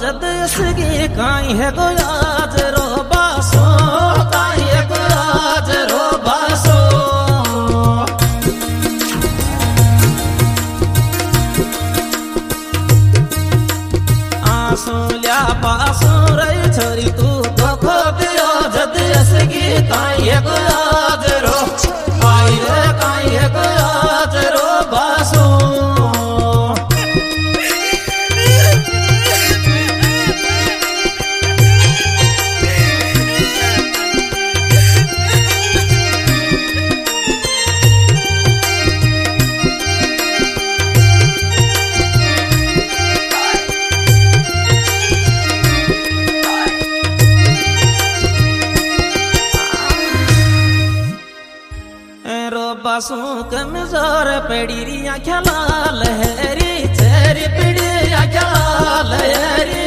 जद इसकी काई है को आज रो बासो काई है को आज रो बासो आंसू ल्या पासो रही छोरी तू दुखो दियो जद इसकी काई है को आज रो आई रे काई है को आज रो बासो बासू कमजोर पेड़िया खेला लहरी चेरी पेड़िया खेला लहरी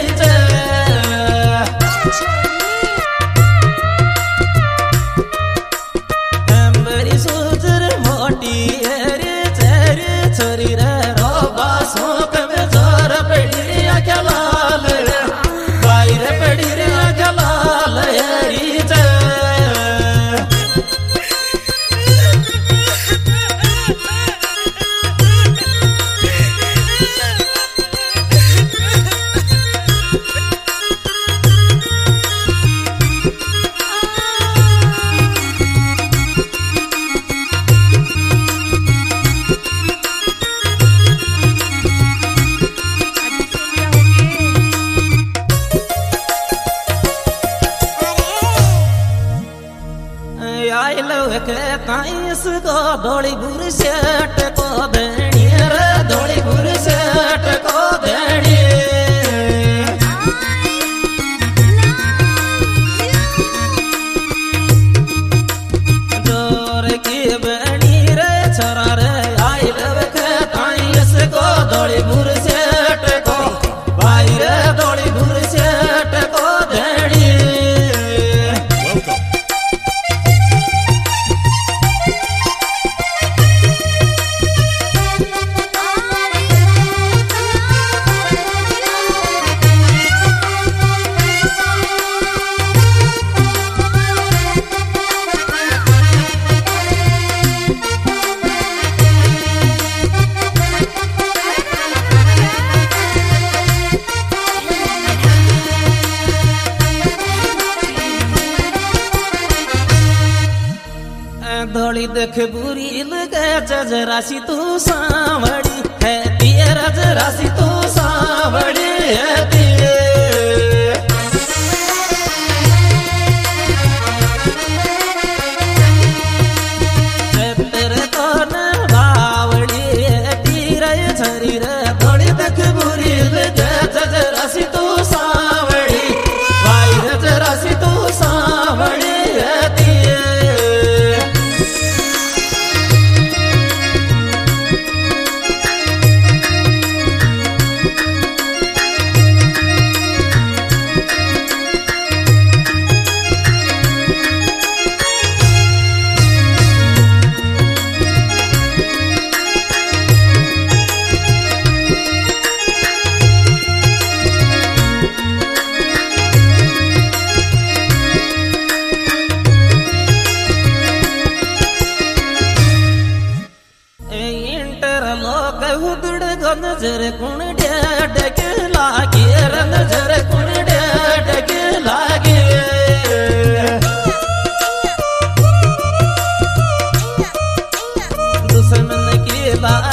मेरी सूजर मोटी हरी चेरी छोरी रे रो बासू कमजोर पेड़िया खेला बाहर पेड़िया खेला लहरी इसको धोड़ी बुरी सेट को देनी रे धोड़ी बुरी सेट को देनी जोर की बेनी रे छोरा रे आई लवके ताई इसको धोड़ी बुरी सेट को भाई रे धोड़ी बुरी सेट को देनी धोड़ी देख बुरी लगे जरासी तू सावड़ी है तेरा जरासी तू सावड़ी है तेरे तो न बावड़ी है तेरा छरी रे धोड़ी देख बुरी लगे जरासी तू सावड़ी भाई रे जरासी तू सावड़ी है नजर कुण